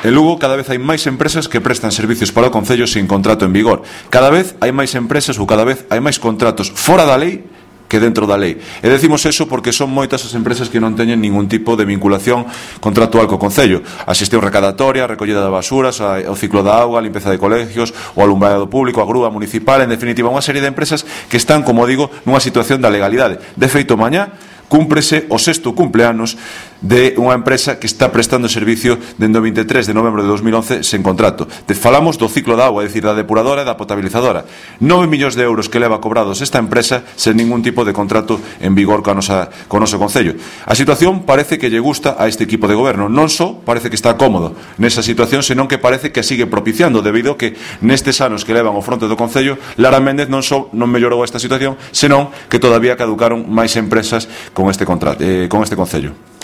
En Lugo cada vez hai máis empresas que prestan servicios para o Concello sin contrato en vigor. Cada vez hai máis empresas ou cada vez hai máis contratos fora da lei que dentro da lei. E decimos eso porque son moitas as empresas que non teñen ningún tipo de vinculación contractual co Concello. A xestión recadatoria, a recollida de basuras, o ciclo da auga, a limpeza de colegios, o alumbrado público, a grúa municipal, en definitiva, unha serie de empresas que están, como digo, nunha situación da legalidade. De feito, mañá cúmprese o 6º cumpleanos de unha empresa que está prestando servicio dende o 23 de novembro de 2011 sen contrato. Falamos do ciclo da auga, é dicir, da depuradora e da potabilizadora. 9 millóns de euros que leva cobrados esta empresa sen ningún tipo de contrato en vigor co noso Concello. A situación parece que lle gusta a este equipo de goberno. Non só parece que está cómodo nesa situación, senón que parece que a sigue propiciando, debido a que nestes anos que levan ao fronte do Concello, Lara Méndez non só non mellorou esta situación, senón que todavía caducaron máis empresas con este Concello.